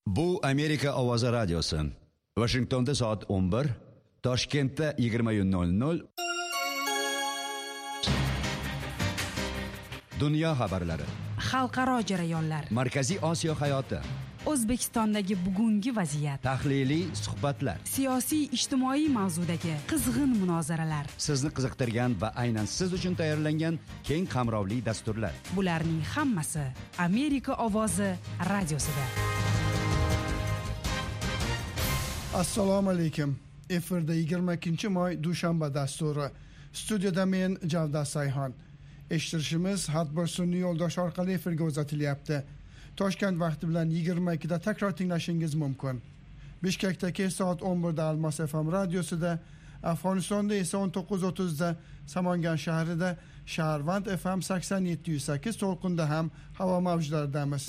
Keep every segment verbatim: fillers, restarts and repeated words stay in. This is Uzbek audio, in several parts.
Bu Amerika Ovozi radiosi. Washingtonda soat o'n bir, Toshkentda yigirma nol nol. Dunyo xabarlari. Xalqaro jarayonlar. Markaziy Osiyo hayoti. O'zbekistondagi bugungi vaziyat. Tahliliy suhbatlar. Siyosiy ijtimoiy mavzudagi qizg'in munozaralar. Sizni qiziqtirgan va aynan siz uchun tayyorlangan keng qamrovli dasturlar. Bularning hammasi Amerika Ovozi radiosida. Assalomu alaykum. Efirda yigirma ikkinchi may dushanba dasturi. Studiyada men Javdat Sayxon. Eshitishimiz har bir sun'iy yo'ldosh orqali efirga uzatilyapti. Toshkent vaqti bilan yigirma ikkida takror tinglashingiz mumkin. Bishkekdagi soat o'n birda Almos F M radiosida, Afg'onistonda esa o'n to'qqiz o'ttizda Samangan shahrida Shaharvand F M sakson yetti nuqta sakkiz to'lqinda ham havo mavjlaridamiz.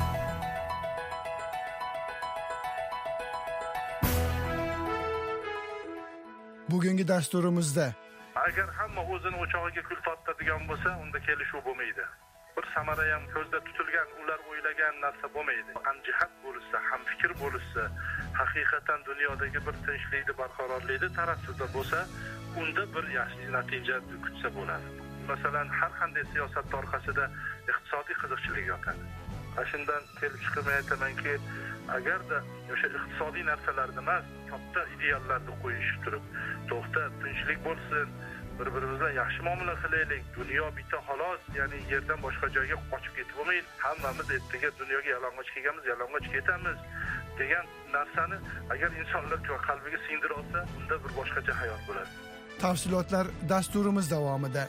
Bugungi dasturimizda agar hamma o'zini o'chog'iga kul tortadigan bo'lsa, unda kelishuv bo'lmaydi. Bir samara ham ko'zda tutilgan, ular o'ylagan narsa bo'lmaydi. Hamjihat bo'lsa, ham fikr bo'lsa, haqiqatan dunyodagi bir tinchlikni, barqarorlikni tarafida bo'lsa, unda bir yaxshi natija kutsa bo'ladi. Masalan, har qanday siyosat orqasida iqtisodiy qiziqchilik yotadi. Shundan kelib chiqib aytamanki, agarda o'sha iqtisodiy narsalarni emas, katta ideallarni qo'yish turib, to'xta, tinchlik bo'lsin, bir-birimizdan yaxshi muomala qilaylik, dunyo bitta xolos, ya'ni yerdan boshqa joyga qochib ketib bo'lmaydi. Hammamiz ertaga dunyoga yalang'och kelganmiz, yalang'och ketamiz degan narsani agar insonlar qalbiga singdira olsa, unda bir boshqacha hayot bo'ladi. Tafsilotlar dasturimiz davomida.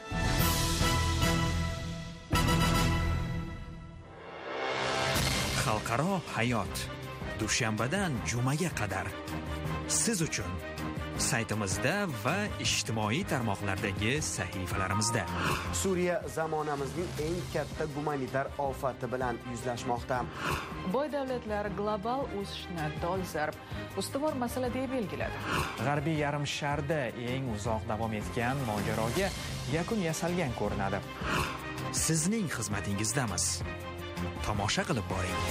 Xalqaro hayot. Dushanbadan jumaga qadar siz uchun saytimizda va ijtimoiy tarmoqlardagi sahifalarimizda. Suriya zamonamizning eng katta gumanitar ofati bilan yuzlashmoqda. Boy davlatlar global o'sishni dolzarb ustuvor masala deb belgiladi. G'arbiy yarim sharda eng uzoq davom etgan mojaroga yakun yasalgan ko'rinadi. Sizning xizmatingizdamiz. Tomosha qilib boring.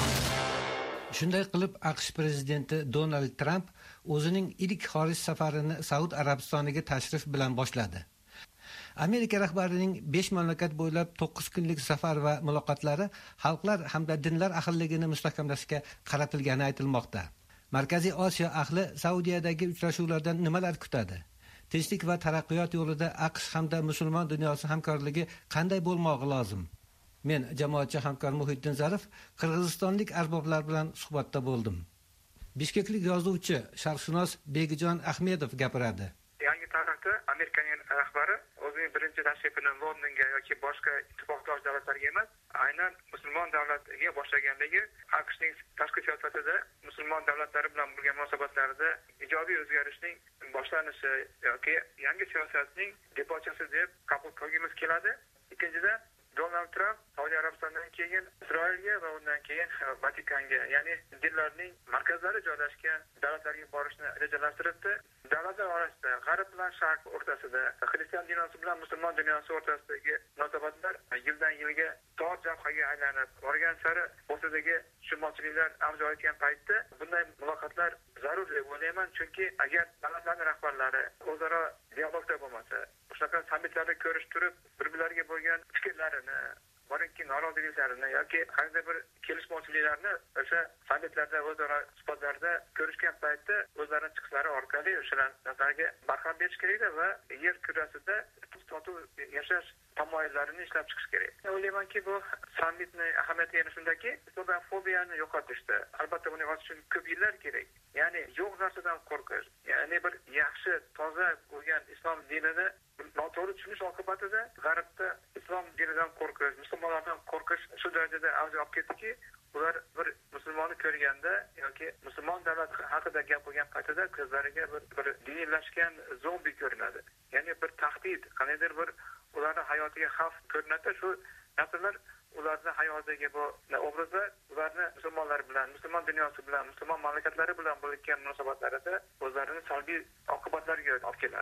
Shunday qilib AQSh prezidenti Donald Trump o'zining ilk xorij safarini Saud Arabistoniga tashrif bilan boshladi. Amerika rahbarining besh mamlakat bo'ylab to'qqiz kunlik safar va muloqotlari xalqlar hamda dinlar ahilligini mustahkamlashga qaratilgani aytilmoqda. Markaziy Osiyo ahli Saudiyadagi uchrashuvlardan nimalar kutadi? Tinchlik va taraqqiyot yo'lida AQSh hamda musulmon dunyosi hamkorligi qanday bo'lmog'i lozim? Men jamoatchi hamkor Muhiddin Zarif qirg'izistonlik arboblar bilan suhbatda bo'ldim. Bishkeklik yozuvchi, sharqshunos Begijon Ahmedov gapiradi. Yangi tarixda Amerikaning rahbari o'zining birinchi tashrifini Londonga yoki boshqa ittifoqdosh davlatlarga emas, aynan musulmon davlatga boshlaganligi AQShning tashqi siyosatida musulmon davlatlari bilan bo'lgan munosabatlarda ijobiy o'zgarishning boshlanishi yoki yangi siyosatning debochasi deb qabul qilgimiz keladi. Ikkinchidan, Donald Trump Saudiya Arabistonidan keyin Isroilga va undan keyin Vatikanga, ya'ni dinlarning markazlari joylashgan davlatlarga borishni rejalashtiribdi. Davlatlar orasida G'arb bilan Sharq o'rtasida, xristian dunyosi bilan musulmon dunyosi o'rtasidagi munosabatlar yildan yilga tor jabhaga aylanib borgan sari o'rtadagi tushunmovchiliklar avj olgan paytda bunday muloqotlar zarur deb o'ylayman, chunki agar davlatlarning rahbarlari o'zaro dialogda bo'lmasa, shunaqa sammitlarda ko'rish turib, bir-birlariga bo'lgan fikrlarini, borinki noroziliklarini yoki qanday bir kelishmovchiliklarni o'sha sammitlarda, o'zaro suhbatlarda ko'rishgan paytda o'zlarining chiqishlari orqali o'sha narsalarga barham berish kerak va yer kurrasida totuv yashash tamoyillarini ishlab chiqish kerak. O'ylaymanki, bu sammitning ahamiyati yana shundaki, islamofobiyani yo'qotishda. Albatta buni yo'qotish uchun ko'p yillar kerak. Ya'ni yo'q narsadan qo'rqish, ya'ni bir yaxshi, toza bo'lgan islom dinini noto'g'ri tushunish oqibatida G'arbda islom dinidan qo'rqish, musulmonlardan qo'rqish shu darajada avj olib ketdiki, ular bir musulmonni ko'rganda yoki musulmon davlat haqida gap bo'lgan paytida ko'zlariga bir, bir diniylashgan zombi ko'rinadi. Ya'ni bir tahdid, qanaydir bir ularning hayotiga xavf ko'rinadi. Shu narsalar ularning hayotiga bu obrazlar ularni musulmonlar bilan, musulmon dunyosi bilan, musulmon mamlakatlari bilan bo'lgan munosabatlarida o'zlarining salbiy oqibatlariga olib keladi.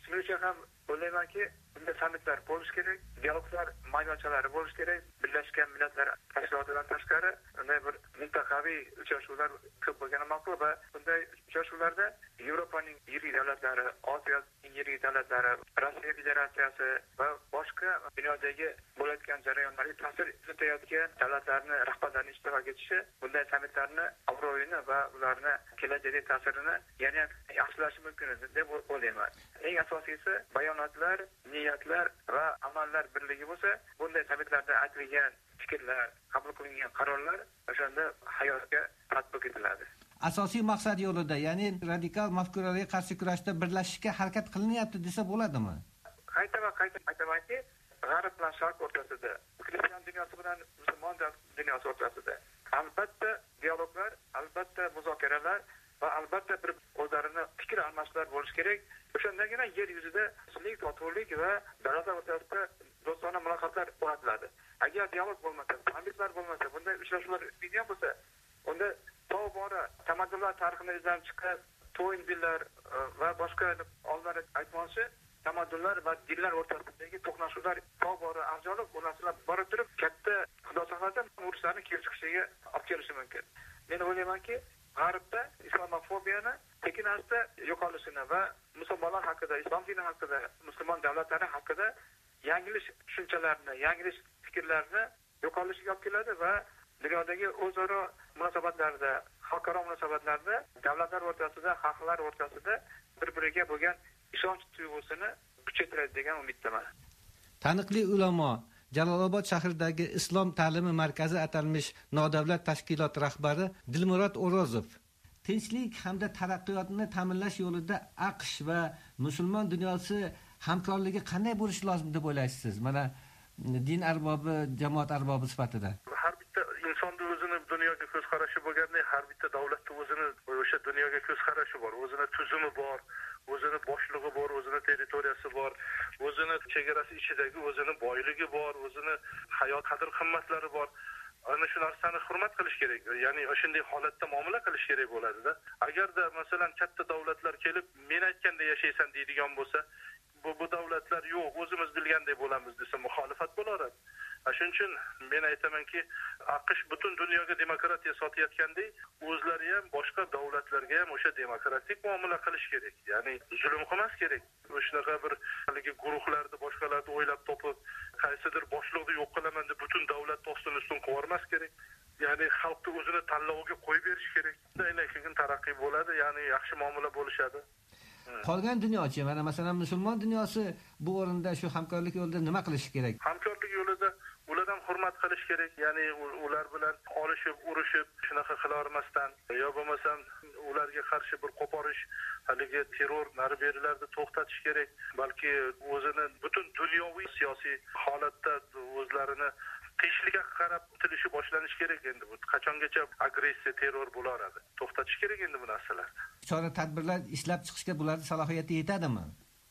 shuning uchun ham o'ylaymanki bunday sammitlar bo'lishi kerak, dialoglar maydonchalari bo'lishi kerak. Birlashgan Millatlar Tashkilotidan tashqari bunday bir mintaqaviy uchrashuvlar ko'p bo'lgani ma'qul va bunday uchrashuvlarda Yevropaning yirik davlatlari, Osiyoning yirik davlatlari, Rossiya Federatsiyasi va boshqa dunyodagi bo'layotgan jarayonlarga ta'sir etayotgan davlatlarning rahbarlarining ishtirok etishi bunday sammitlarni obro'yini va ularni kelajakdagi ta'sirini yana yaxshilashi mumkin deb o'ylayman. Eng asosiysi bayonotlar, niyatlar va amallar birligi bo'lsa, bunday sammitlarda aytilgan fikrlar, qabul qilingan qarorlar o'shanda hayotga tatbiq etiladi. Asosiy maqsad yo'lida, ya'ni radikal mafkuralarga qarshi kurashda birlashishga harakat qilinyapti desa bo'ladimi? Qayta va qayta aytamanki, g'arb bilan sharq o'rtasida, xristian dunyosi bilan musulmon dunyosi o'rtasida albatta dialoglar, albatta muzokaralar va albatta bir o'zlarini fikr almashishlar bo'lishi kerak. O'shandagina yer yuzida tinchlik, totuvlik va davlatlar o'rtasida do'stona muloqotlar o'rnatiladi. Agar dialog bo'lmasa, sammitlar bo'lmasa, bunday uchrashuvlar bo'lgan bo'lsa, unda tobora tamaddunlar tarixini izlanib chiqqan to'yinlar va boshqa olimlar aytmoqchi, tamaddunlar va dinlar o'rtasidagi to'qnashuvlar tobora avjolib, bu narsalar borib turib, katta xudo saqlasin, urushlarni kelib chiqishiga olib kelishi mumkin. Men o'ylaymanki, g'arbda islamofobiyani tekin asta yo'qolishini va musulmonlar haqida, islom dini haqida, musulmon davlatlari haqida yanglish tushunchalarni, yanglish fikrlarni yo'qolishiga olib keladi va dunyodagi o'zaro munosabatlarda, xalqaro munosabatlarda davlatlar o'rtasida, xalqlar o'rtasida bir-biriga bo'lgan ishonch tuyg'usini kuchaytiradi degan umiddaman. Taniqli ulamo Jalolobod shahridagi Islom ta'limi markazi atalmish nodavlat tashkilot rahbari Dilmurod O'rozov tinchlik hamda taraqqiyotni ta'minlash yo'lida AQSh va musulmon dunyosi hamkorligi qanday bo'lishi lozim deb o'ylaysiz? Mana din arbobi, jamoat arbobi sifatida. Har bitta insonning o'zini dunyoga ko'z qarashi bo'lgandek, har bitta davlatning o'zini o'sha dunyoga ko'z qarashi bor, o'zini tuzumi bor, o'zini boshlig'i bor, o'zini territoriyasi bor, o'zini chegarasi ichidagi o'zini boyligi bor, o'zini hayot qadr-qimmatlari bor. Ana shu narsani hurmat qilish kerak. Ya'ni o'shanday holatda muomala qilish kerak bo'ladi-da. Agarda masalan katta davlatlar kelib, men aytganda yashaysan deydigan bo'lsa, bu bu davlatlar yo'q, o'zimiz bilgandek bo'lamiz desa muxolifat bo'laveradi. Shuning uchun men aytamanki, AQSh butun dunyoga demokratiya sotayotgandek, o'zlari ham boshqa davlatlarga ham o'sha demokratik muomala qilish kerak. Ya'ni zulm qilmas kerak. O'shanaqa bir haligi guruhlarni boshqalarni o'ylab topib, qaysidir boshliqni yo'q qilaman deb butun davlat ostini ustun qo'yarmas kerak. Ya'ni xalqni o'zini tanloviga qo'yib berish kerak. Shunday keyin taraqqiy bo'ladi, ya'ni yaxshi muomala bo'lishadi. Qolgan dunyochi, mana masalan musulmon dunyosi bu o'rinda shu hamkorlik yo'lida nima qilish kerak? Hamkorlik yo'lida ulardan hurmat qilish kerak. Ya'ni ular bilan olishib, urushib, shunaqa qila olmasdan, yo bo'lmasam ularga qarshi bir qo'porish, haligi terror narberilarni to'xtatish kerak. Balki o'zini butun dunyoviy siyosiy holatda o'zlarini tinchlikka qarab tilishi boshlanish kerak endi. Bu qachongacha agressiya, terror bo'laradi. To'xtatish kerak endi bu narsalar. Chora tadbirlar ishlab chiqishga bularning salohiyati yetadimi?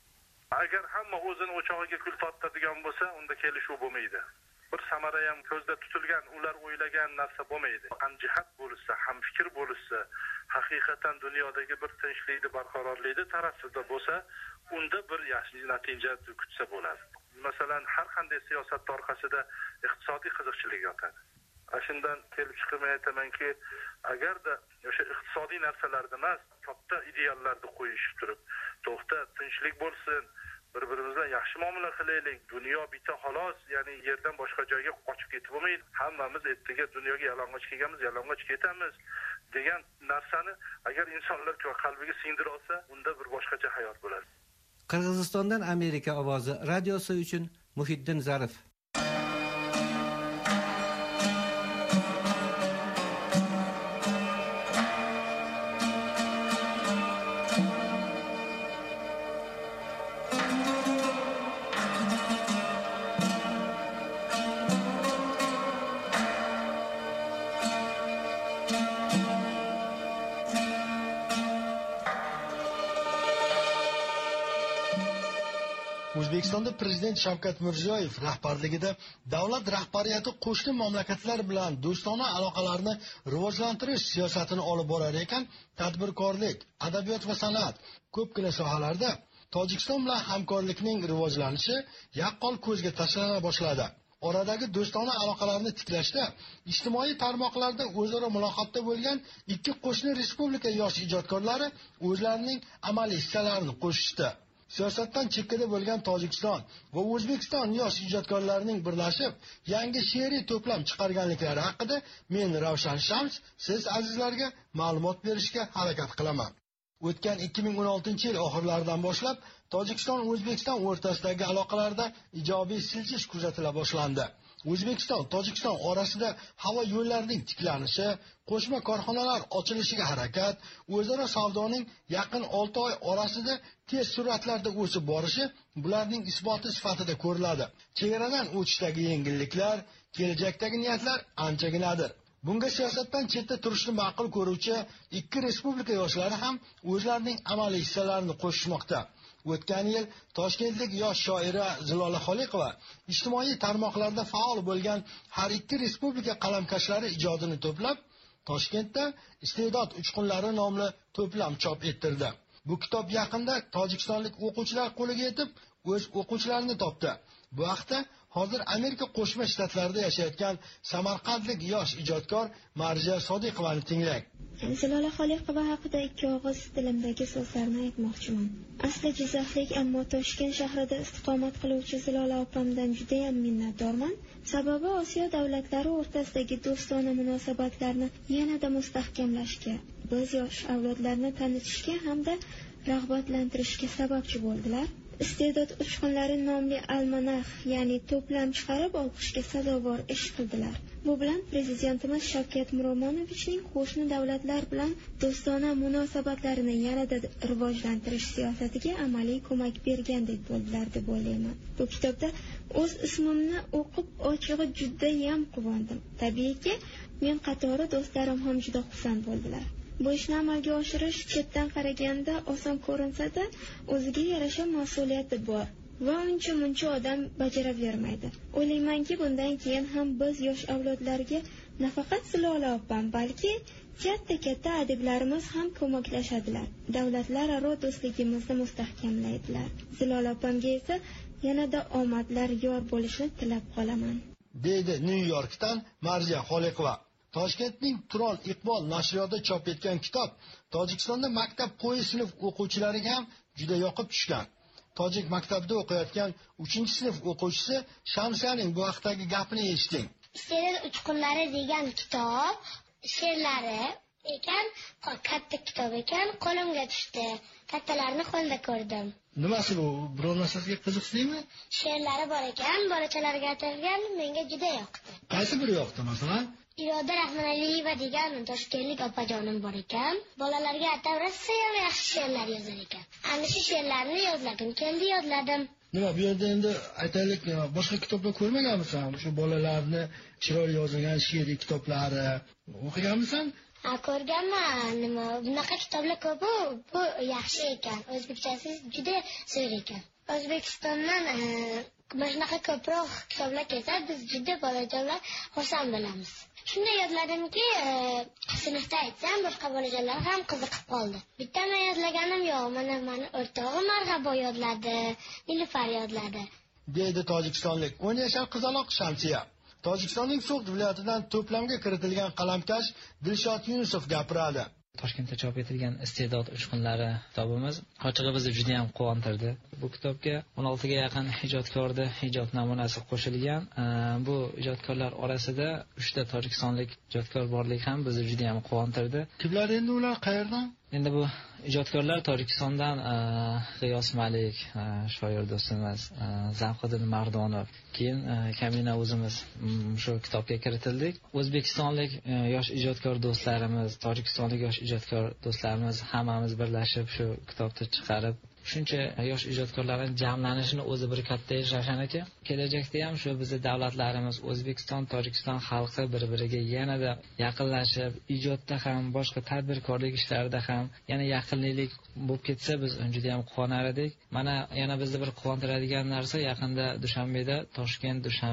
Agar hamma o'zini o'chog'iga kul tortadigan bo'lsa, unda kelishuv bo'lmaydi. Bir samara ham ko'zda tutilgan, ular o'ylagan narsa bo'lmaydi. Ham jihat bo'lsa, ham fikr bo'lsa, haqiqatan dunyodagi bir tinchlikni, barqarorlikni tarafida bo'lsa, unda bir yaxshi natija kutsa bo'ladi. Masalan, har qanday siyosat orqasida iqtisodiy qiziqchilik yotadi. Shundan kelib chiqib aytamanki, agarda o'sha iqtisodiy narsalarni emas, katta ideallarni qo'yishib turib, to'xta, tinchlik bo'lsin, bir-birimiz bilan yaxshi muomala qilaylik, dunyo bitta xolos, ya'ni yerdan boshqa joyga qochib ketib bo'lmaydi. Hammamiz ertaga dunyoga yalang'och kelganmiz, yalang'och ketamiz degan narsani agar insonlar qalbiga singdira olsa, unda bir boshqacha hayot bo'ladi. Qirg'izistondan Amerika ovozi radiosi uchun Muhiddin Zarif. O'zbekistonda prezident Shavkat Mirziyoyev rahbarligida davlat rahbariyati qo'shni mamlakatlar bilan do'stona aloqalarni rivojlantirish siyosatini olib borar ekan, tadbirkorlik, adabiyot va san'at ko'pgina sohalarda Tojikiston bilan hamkorlikning rivojlanishi yaqqol ko'zga tashlana boshladi. Oradagi do'stona aloqalarni tiklashda ijtimoiy tarmoqlarda o'zaro muloqotda bo'lgan ikki qo'shni respublika yosh ijodkorlari o'zlarining amaliy hissalarini qo'shishdi. Siyosatdan chekkada bo'lgan Tojikiston va O'zbekiston yosh ijodkorlarining birlashib yangi she'riy to'plam chiqarganliklari haqida men Ravshan Shams siz azizlarga ma'lumot berishga harakat qilaman. O'tgan ikki ming o'n oltinchi yil oxirlaridan boshlab Tojikiston O'zbekiston o'rtasidagi aloqalarda ijobiy siljish kuzatila boshlandi. O'zbekiston Tojikiston orasida havo yo'llarining tiklanishi, qo'shma korxonalar ochilishiga harakat, o'zaro savdoning yaqin olti oy orasida tez sur'atlarda o'sib borishi bularning isboti sifatida ko'riladi. Chegaradan o'tishdagi yengilliklar, kelajakdagi niyatlar anchaginadir. Bunga siyosatdan chetda turishni ma'qul ko'ruvchi ikki respublika yoshlari ham o'zlarining amaliy hissalarini qo'shishmoqda. O'tgan yil toshkentlik yosh shoira Zilola Xoliqova ijtimoiy tarmoqlarda faol bo'lgan har ikki respublika qalamkashlari ijodini to'plab, Toshkentda Iste'dod uchqunlari nomli to'plam chop ettirdi. Bu kitob yaqinda tojikistonlik o'quvchilar qo'liga yetib, o'z o'quvchilarini topdi. Bu haqda hozir Amerika Qo'shma Shtatlarida yashayotgan samarqandlik yosh ijodkor Marja Sodiqovani tinglang. Zilola Xoliqova haqida ikki og'iz tilimdagi so'zlarni aytmoqchiman. Asli Jizzaxlik, ammo Toshkent shahrida istiqomat qiluvchi Zilola opamdan juda ham minnatdorman. Sababi Osiyo davlatlari o'rtasidagi do'stona munosabatlarni yanada mustahkamlashga, biz yosh avlodlarni tanitishga hamda rag'batlantirishga sababchi bo'ldilar. Iste'dod uchqunlari nomli almanax, ya'ni to'plam chiqarib olqishga sazovor ish qildilar. Bu bilan prezidentimiz Shavkat Miromonovichning qo'shni davlatlar bilan do'stona munosabatlarini yanada rivojlantirish siyosatiga amaliy ko'mak bergandek bo'ldilar deb o'ylayman. Bu kitobda o'z ismimni o'qib ochig'i juda ham quvondim. Tabiiyki, men qatori do'stlarim ham juda xursand bo'ldilar. Bu ishni amalga oshirish chetdan qaraganda oson ko'rinsa-da, o'ziga yarasha mas'uliyati bor va uncha-muncha odam bajaravermaydi. O'ylaymanki, bundan keyin ham biz yosh avlodlarga nafaqat Zilola opam, balki katta-katta adiblarimiz ham ko'maklashadilar. Davlatlararo do'stligimizni mustahkamlaydilar. Zilola opamga esa yanada omadlar yor bo'lishini tilab qolaman, deydi Nyu-Yorkdan Marja Xoliqova. Toshkentning Turon Iqbol nashriyotida chop etgan kitob Tojikistonda maktab qo'yi sinf o'quvchilariga ham juda yoqib tushgan. Tojik maktabida o'qiyotgan uchinchi sinf o'quvchisi Shamsiyaning bu haqdagi gapini eshiting. Iste'dod uchqunlari degan kitob she'rlari ekan, katta kitob ekan, qo'limga tushdi. Kattalarni qo'lda ko'rdim. Nimasi bu? Biror narsaga qiziqsizmi? She'rlari bor ekan, bolachalarga atalgan, menga juda yoqdi. Qaysi biri yoqdi masalan? Iroda Rahmonaliyeva degan toshkentlik opajonim bor ekan, bolalarga atab rosa yaxshi she'rlar yozar ekan. Ana shu she'rlarni yozlagim keldi, yodladim. Nima, bu yerda endi aytaylik, boshqa kitoblar ko'rmaganmisan? Shu bolalarni chiroyli yozilgan she'riy kitoblari o'qiganmisan? Ha, ko'rganman. Nima, bunaqa kitoblar ko'p, bu yaxshi ekan. O'zbekchasi juda zo'r ekan. O'zbekistondan mana shunaqa ko'proq kitoblar kelsa, biz juda bolajonlar xursand bo'lamiz. Shunday yodladimki, sinfda aytsam, boshqa bolajonlar ham qiziqib qoldi. Bitta men yodlaganim yo'q, mana meni o'rtog'im Marg'abo yodladi, Nilufar yodladi, deydi tojikistonlik o'n yashar qizaloq Shamsiya. Tojikistonning So'g'd viloyatidan to'plamga kiritilgan qalamkash Dilshod Yunusov gapiradi. Toshkentda chop etilgan Iste'dod uchqunlari kitobimiz ochig'i bizni juda ham quvontirdi. Bu kitobga o'n oltiga yaqin ijodkorda ijod namunasi qo'shilgan. Bu ijodkorlar orasida uchta tojikistonlik ijodkor borligi ham bizni juda ham quvontirdi. Kimlar endi ular, qayerdan? Endi bu ijodkorlar Tojikistondan G'iyos Malik, shoir do'stimiz, Zavqiddin Mardonov, keyin Kamina o'zimiz shu kitobga kiritildik. O'zbekistonlik yosh ijodkor do'stlarimiz, Tojikistonlik yosh ijodkor do'stlarimiz hammamiz birlashib shu kitobni chiqarib, shuncha yosh ijodkorlarning jamlanishini o'zi bir katta ish Ravshan aka. Kelajakda ham shu bizning davlatlarimiz O'zbekiston, Tojikiston xalqi bir-biriga yanada yaqinlashib, ijodda ham, boshqa tadbirkorlik ishlarida ham yana yaqinlik bo'lib ketsa, biz juda ham quvonar edik. Mana yana bizni bir quvontiradigan narsa, yaqinda Dushanbeda Toshkent Dushanbe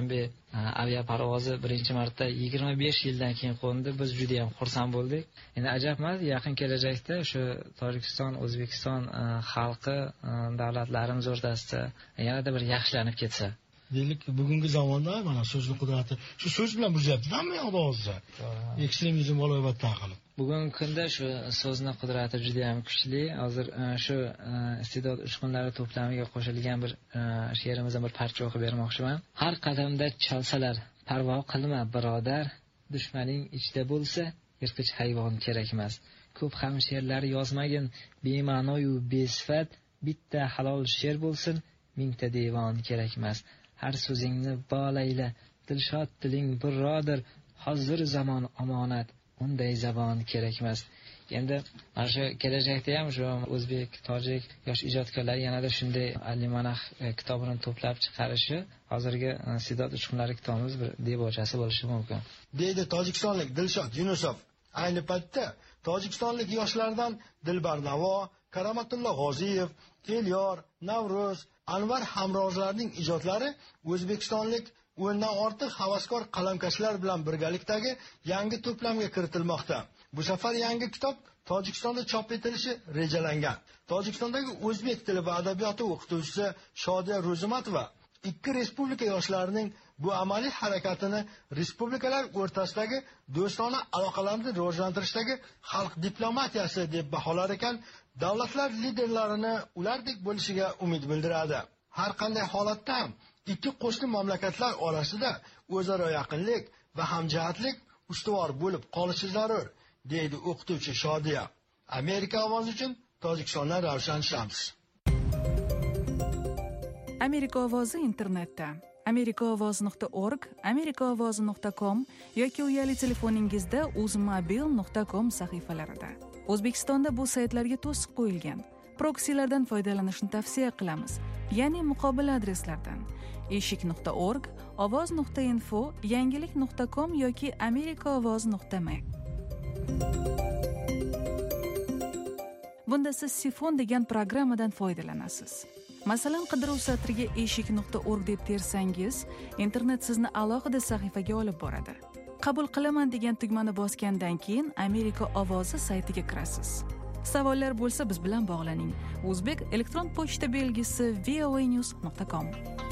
aviaparvozi birinchi marta yigirma besh yildan keyin qo'ndi. Biz juda ham xursand bo'ldik. Endi ajab emas, yaqin kelajakda shu Tojikiston, O'zbekiston xalqi davlatlarimiz o'rtasida yanada bir yaxshilanib ketsa. Deylik, bugungi zamonda mana so'zning qudrati shu so'z bilan buzyapti hamma yoqda hozir. Ekstremizm g'alobatdan qilib. Bugungi kunda shu so'zning qudrati juda ham kuchli. Hozir shu iste'dod uchqunlari to'plamiga qo'shilgan bir she'rimizdan bir parcha o'qib bermoqchiman. Har qadamda chalsalar, parvo qilma birodar, dushmaning ichida bo'lsa, yirtqich hayvon kerak emas. Ko'p ham she'rlar yozmagin, bema'no yu besifat, bitta halol she'r bo'lsin, mingta devon kerak emas. Har so'zingni bolayla, dilshod diling birodar, hozir zamon omonat, unday zabon kerak emas. Endi mana shu kelajakda ham shu o'zbek, tojik yosh ijodkorlar yanada shunday Alimanah kitobini to'plab chiqarishi hozirgi iste'dod uchqunlari kitobimiz bir debochasi bo'lishi mumkin. Deydi tojikistonlik Dilshod Yunusov. Ayni paytda tojikistonlik yoshlardan Dilbar Navo, Karomatullo G'oziyev, Elyor, Navruz, Anvar Hamrozlarning ijodlari o'zbekistonlik o'ndan ortiq havaskor qalamkashlar bilan birgalikdagi yangi to'plamga kiritilmoqda. Bu safar yangi kitob Tojikistonda chop etilishi rejalangan. Tojikistondagi o'zbek tili va adabiyoti o'qituvchisi Shodiya Ro'zimatova ikki respublika yoshlarining bu amaliy harakatini respublikalar o'rtasidagi do'stona aloqalarni rivojlantirishdagi xalq diplomatiyasi deb baholar ekan, davlatlar liderlarini ulardek bo'lishiga umid bildiradi. Har qanday holatda ham ikki qo'shni mamlakatlar orasida o'zaro yaqinlik va hamjihatlik ustuvor bo'lib qolishi zarur, deydi o'qituvchi Shodiya. Amerika ovozi uchun Tojikistondan Ravshan Shams. Amerika ovozi internetda amerikaovoz nuqta org, amerikaovoz nuqta com yoki uyali telefoningizda uzmobil nuqta com sahifalarida. O'zbekistonda bu saytlarga to'siq qo'yilgan proksilardan foydalanishni tavsiya qilamiz, ya'ni muqobil adreslardan eshik nuqta org, ovoz nuqta info, yangilik nuqta com yoki amerikaovoz nuqta m. Bunda siz Sifon degan programmadan foydalanasiz. Masalan, qidiruv satriga eshik nuqta org deb tersangiz, internet sizni alohida sahifaga olib boradi. Qabul qilaman degan tugmani bosgandan keyin Amerika ovozi saytiga kirasiz. Savollar bo'lsa biz bilan bog'laning. O'zbek elektron pochta belgisi v o a news nuqta com.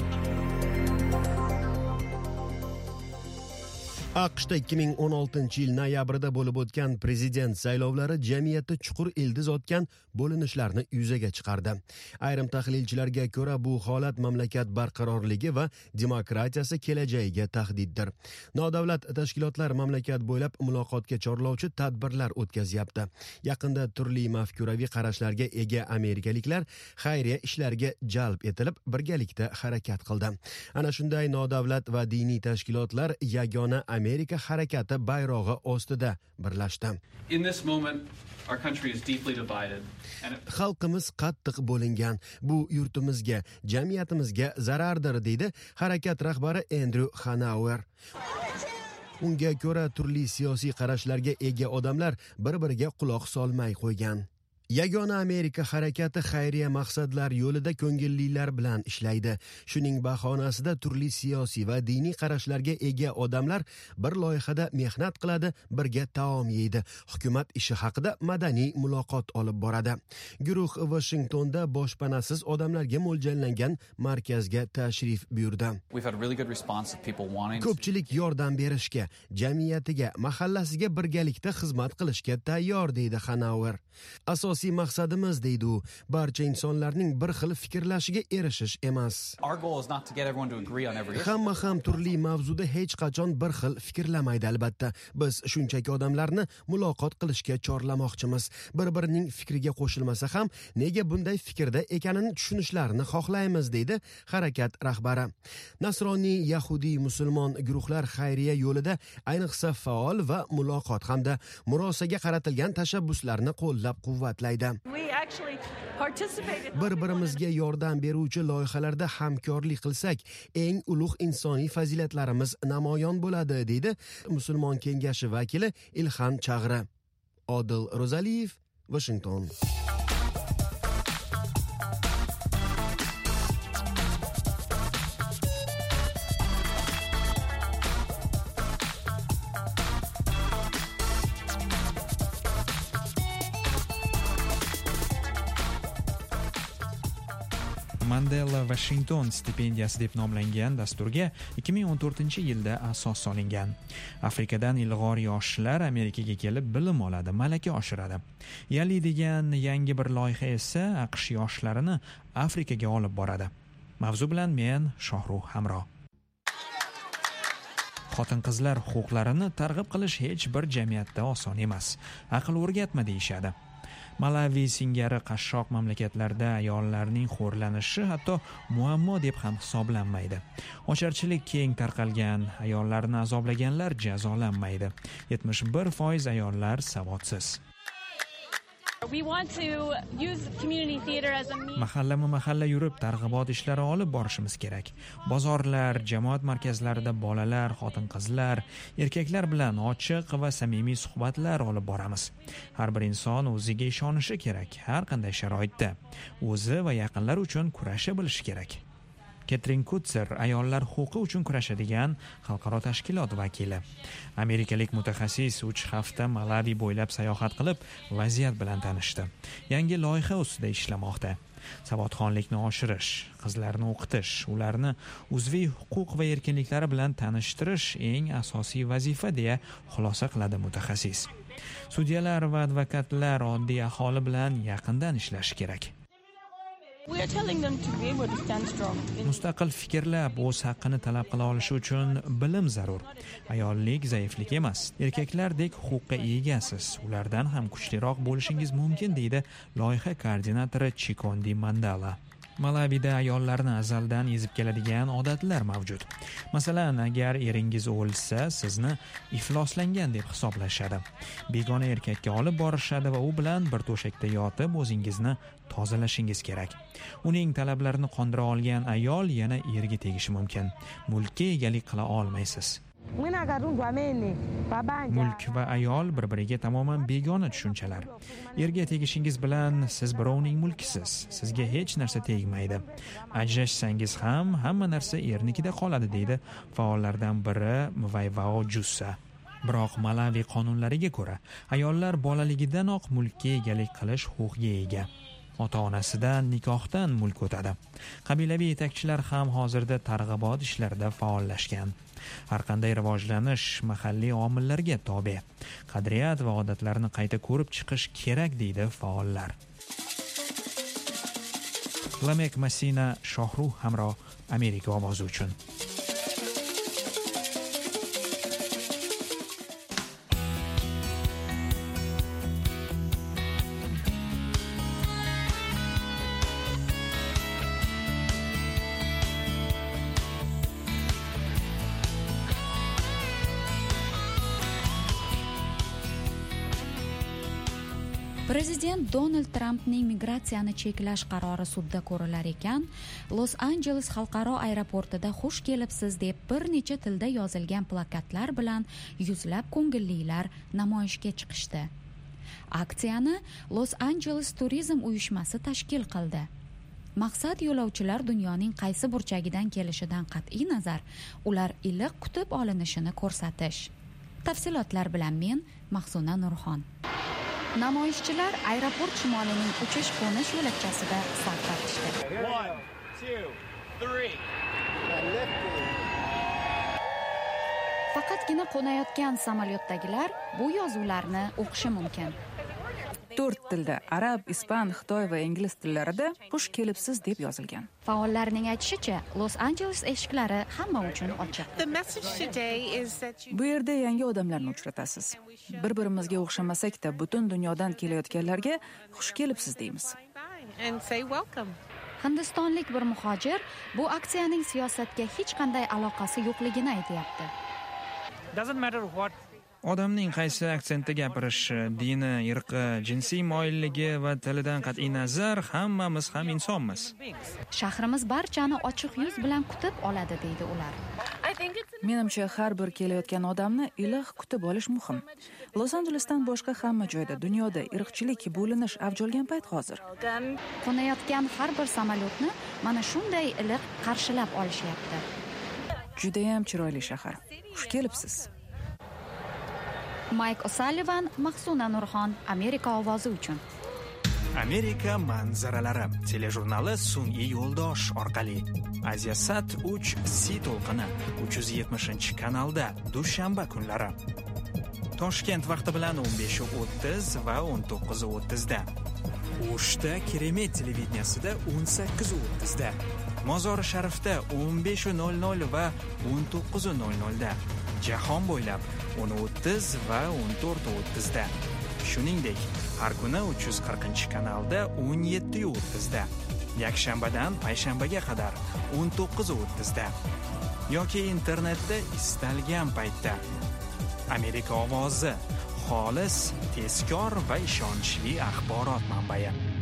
AQShda ikki ming o'n oltinchi yil noyabrida bo'lib o'tgan prezident saylovlari jamiyatda chuqur ildiz otgan bo'linishlarni yuzaga chiqardi. Ayrim tahlilchilarga ko'ra bu holat mamlakat barqarorligi va demokratiyasi kelajagiga tahdiddir. Nodavlat tashkilotlar mamlakat bo'ylab muloqotga chorlovchi tadbirlar o'tkazyapti. Yaqinda turli mafkuraviy qarashlarga ega amerikaliklar xayriya ishlariga jalb etilib birgalikda harakat qildi. Ana shunday nodavlat va diniy tashkilotlar yagona Amerika harakati bayrog'i ostida birlashdi. In this moment, our country is deeply divided. Xalqimiz qattiq bo'lingan. Bu yurtimizga, jamiyatimizga zarardir, deydi harakat rahbari Andrew Hanauer. Unga ko'ra turli siyosiy qarashlarga ega odamlar bir-biriga quloq solmay qo'ygan. Yagona Amerika harakati xayriya maqsadlar yo'lida ko'ngillilar bilan ishlaydi. Shuning bahonasida turli siyosiy va diniy qarashlarga ega odamlar bir loyihada mehnat qiladi, birga taom yeydi. Hukumat ishi haqida madaniy muloqot olib boradi. Guruh Washingtonda boshpanasiz odamlarga mo'ljallangan markazga tashrif buyurdi. Ko'pchilik yordam berishga, jamiyatiga, mahallasiga birgalikda xizmat qilishga tayyor, deydi Hanauer. Asosiy maqsadimiz, deydi u, barcha insonlarning bir xil fikrlashiga erishish emas. Hamma ham turli mavzuda hech qachon bir xil fikrlamaydi albatta. Biz shunchaki odamlarni muloqot qilishga chorlamoqchimiz. Bir-birining fikriga qo'shilmasa ham nega bunday fikrda ekanini tushunishlarini xohlaymiz, deydi harakat rahbari. Nasroniy, yahudiy, musulmon guruhlar xayriya yo'lida ayniqsa faol va muloqot hamda murosaga qaratilgan tashabbuslarni qo'llab-quvvatlaydi. Bir-birimizga yordam beruvchi loyihalarda hamkorlik qilsak, eng ulug' insoniy fazilatlarimiz namoyon bo'ladi, deydi Musulmon kengashi vakili Ilhan Chag'ri. Odil Ro'zaliyev, Washington. Mandela Washington stipendiyasi deb nomlangan dasturga ikki ming o'n to'rtinchi yilda asos solingan. Afrikadan ilg'or yoshlar Amerikaga kelib bilim oladi, malaka oshiradi. Yali degan yangi bir loyiha esa AQSh yoshlarini Afrikaga olib boradi. Mavzu bilan men Shohruh Hamro. Xotin-qizlar huquqlarini targ'ib qilish hech bir jamiyatda oson emas. Aql o'rgatma deyishadi. Malavi singari qashshoq mamlakatlarda ayollarning xo'rlanishi hatto muammo deb ham hisoblanmaydi. Ocharchilik keng tarqalgan, ayollarni azoblaganlar jazolanmaydi. yetmish bir foiz ayollar savodsiz. Mahallama mahalla yurib targ'ibot ishlari olib borishimiz kerak. Bozorlar, jamoat markazlarida bolalar, xotin-qizlar, erkaklar bilan ochiq va samimiy suhbatlar olib boramiz. Har bir inson o'ziga ishonishi kerak, har qanday sharoitda. O'zi va yaqinlari uchun kurasha bilishi kerak. Ketrin Kutzer ayollar huquqi uchun kurashadigan xalqaro tashkilot vakili. Amerikalik mutaxassis uch hafta Malavi bo'ylab sayohat qilib, vaziyat bilan tanishdi. Yangi loyiha ustida ishlamoqda. Savodxonlikni oshirish, qizlarni o'qitish, ularni uzviy huquq va erkinliklari bilan tanishtirish eng asosiy vazifa deya xulosa qiladi mutaxassis. Sudyalar va advokatlar oddiy aholi bilan yaqindan ishlashi kerak. Mustaqil fikrlab, o'z haqqini talab qila olishi uchun bilim zarur. Ayollik zaiflik emas. Erkaklardek huquqqa egasiz. Ulardan ham kuchliroq bo'lishingiz mumkin, deydi loyiha koordinatori Chikondi Mandala. Malavida ayollarni azaldan ezib keladigan odatlar mavjud. Masalan, agar eringiz o'lsa, sizni ifloslangan deb hisoblashadi. Begona erkakka olib borishadi va u bilan bir to'shakda yotib o'zingizni tozalashingiz kerak. Uning talablarini qondira olgan ayol yana erga tegishi mumkin. Mulkka egalik qila olmaysiz. Mulk va ayol bir-biriga tamoman begona tushunchalar. Erga tegishingiz bilan siz birovning mulkisiz. Sizga hech narsa tegmaydi. Ajrashsangiz ham hamma narsa ernikida qoladi, deydi faollardan biri Mvaivao Jussa. Biroq Malavi qonunlariga ko'ra, ayollar bolaligidanoq mulkka egalik qilish huquqiga ega. Ota-onasidan, nikohdan mulk o'tadi. Qabilaviy yetakchilar ham hozirda targ'ibot ishlarida faollashgan. Har qanday rivojlanish mahalliy omillarga tobe. Qadriyat va odatlarni qayta ko'rib chiqish kerak, deydi faollar. Lamek Masina, Shohruh Hamro, Amerika ovozi uchun. Prezident Donald Trampning migratsiyani cheklash qarori sudda ko'rilar ekan, Los Angeles xalqaro aeroportida xush kelibsiz deb bir necha tilda yozilgan plakatlar bilan yuzlab ko'ngillilar namoyishga chiqishdi. Aksiyani Los Angeles turizm uyushmasi tashkil qildi. Maqsad yo'lovchilar dunyoning qaysi burchagidan kelishidan qat'iy nazar, ular iliq kutib olinishini ko'rsatish. Tafsilotlar bilan men Mahsuna Nurxon. Namoyishchilar aeroport shimolining uchish-qo'nish yo'lakchasida saf tortishdi. Faqatgina qo'nayotgan samolyotdagilar bu yozuvlarni o'qishi mumkin. to'rt tilda arab, ispan, xitoy va ingliz tillarida xush kelibsiz deb yozilgan. Faollarning aytishicha, Los Angeles eshiklari hamma uchun ochiq. Bu yerda yangi odamlarni uchratasiz. Bir-birimizga o'xshamasak-da, butun dunyodan kelayotganlarga xush kelibsiz deymiz. Hindistonlik bir muhojir bu aksiyaning siyosatga hech qanday aloqasi yo'qligini aytayapti. Odamning qaysi aksentda gapirishi, dini, irqi, jinsiy moyilligi va tilidan qat'iy nazar hammamiz ham insonmiz. Shahrimiz barchani ochiq yuz bilan kutib oladi, deydi ular. Menimcha, har bir kelayotgan odamni iliq kutib olish muhim. Los Angelesdan boshqa hamma joyda dunyoda irqchilik, bo'linish avj olgan payt hozir. Qo'nayotgan har bir samolyotni mana shunday iliq qarshilab olishyapti. Juda ham chiroyli shahar. Xush kelibsiz. Mike O'Sullivan, Mahsuna Nurxon, Amerika ovozi uchun. Amerika manzaralari telejurnali sun'iy yo'ldosh orqali Asiasat uch C to'lqini uch yuz yetmishinchi kanalda dushanba kunlari. Toshkent vaqti bilan o'n besh o'ttiz va o'n to'qqiz o'ttizda. O'shda Keremet televideniyasida o'n sakkiz o'ttizda. Mozori Sharifda o'n besh nol nol va o'n to'qqiz nol nolda. Jahon bo'ylab o'n o'ttiz va o'n to'rt o'ttizda. Shuningdek, har kuni uch yuz qirqinchi kanalda o'n yetti o'ttizda. Yakshanbadan payshanbaga qadar o'n to'qqiz o'ttizda. Yoki internetda istalgan paytda. Amerika ovozi, xolis, tezkor va ishonchli axborot manbai.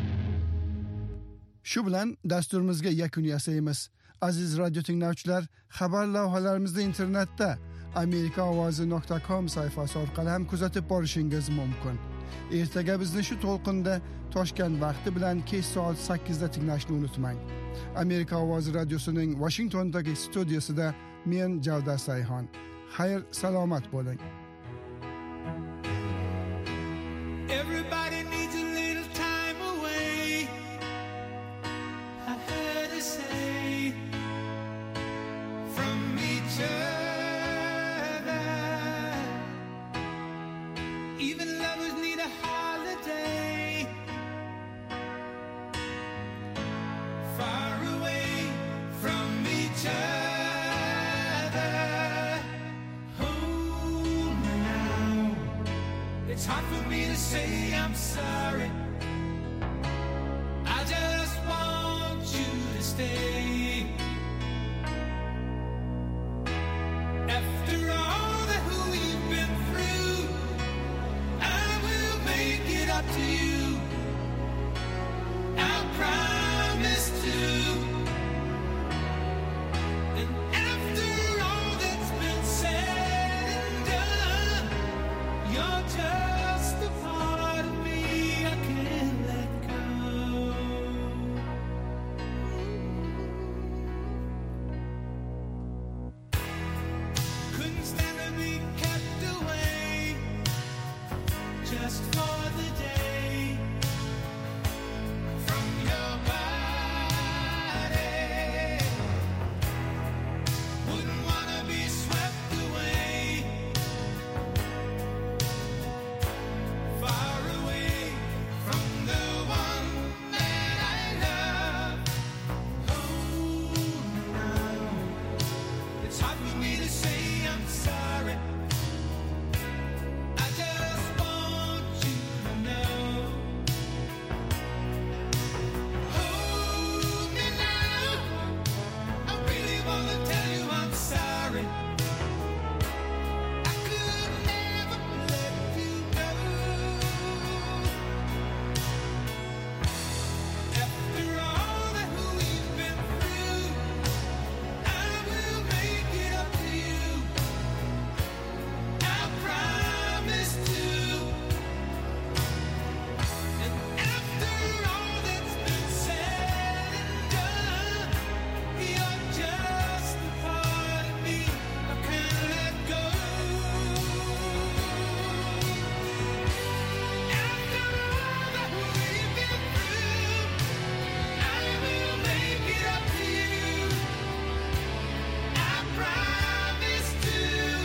Shu bilan dasturimizga yakun yasaymiz. Aziz radio tinglovchilar, xabar lavhalarimizni internetda amerika ovozi nuqta com sayfasi orqali ham kuzatib borishingiz mumkin. Ertaga bizni shu to'lqinda Toshkent vaqti bilan kech soat sakkizda tinglashni unutmang. Amerika ovozi radiosining Washingtondagi studiyasida men Javda Sayhon. Xayr, salomat bo'ling. Everybody needs a little time away. I heard her say from each other. Even lovers need a holiday. Far away from each other. Hold me now. It's hard for me to say I'm sorry. I just want you to stay. After all that we've been through, I will make it up to you. I promise to. And after all that's been said and done, you're just a part of me I can't let go. Couldn't stand to be kept away just for the day from your body. Wouldn't wanna be swept away, far away from the one that I love. Hold me now. It's hard for me to say I'm sorry. I just want you to know. Hold me now. I really wanna tell you I'm sorry. I could never let you go. After all that we've been through, I will make it up to you. I promise to. And after all that's been said and done, you're just a part of me I can't let go. After all that we've been through, I will make it up to you. I promise to.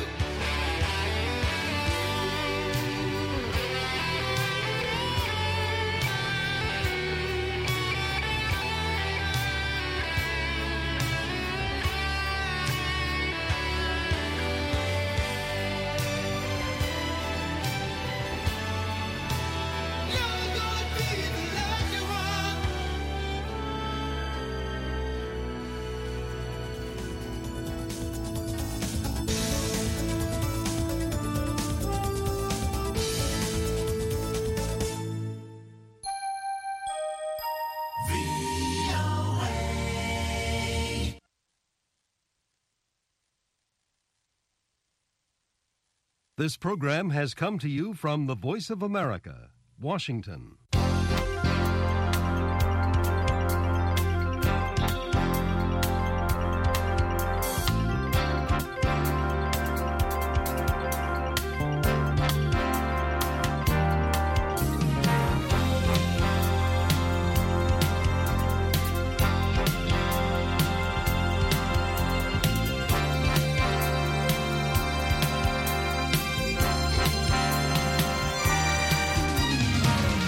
You're gonna be the love you want. This program has come to you from the Voice of America, Washington.